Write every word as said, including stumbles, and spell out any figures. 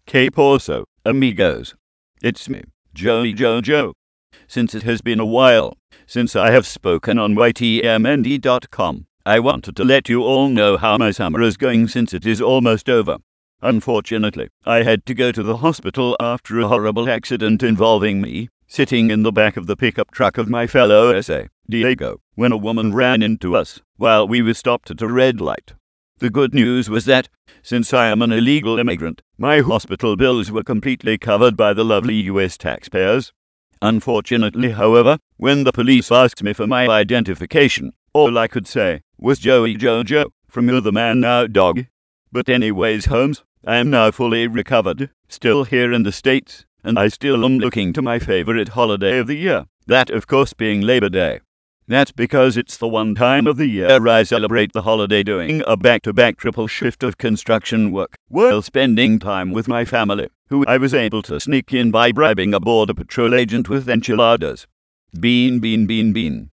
Que porso, amigos. It's me, Joey Jojo. Since it has been a while since I have spoken on Y T M N D dot com, I wanted to let you all know how my summer is going since it is almost over. Unfortunately, I had to go to the hospital after a horrible accident involving me sitting in the back of the pickup truck of my fellow S A, Diego, when a woman ran into us while we were stopped at a red light. The good news was that, since I am an illegal immigrant, my hospital bills were completely covered by the lovely U S taxpayers. Unfortunately, however, when the police asked me for my identification, all I could say was Joey Jojo, from You're the Man Now, dog. But anyways, Holmes, I am now fully recovered, still here in the States, and I still am looking to my favorite holiday of the year, that of course being Labor Day. That's because it's the one time of the year I celebrate the holiday doing a back-to-back triple shift of construction work, while spending time with my family, who I was able to sneak in by bribing a border patrol agent with enchiladas. Bean, bean, bean, bean.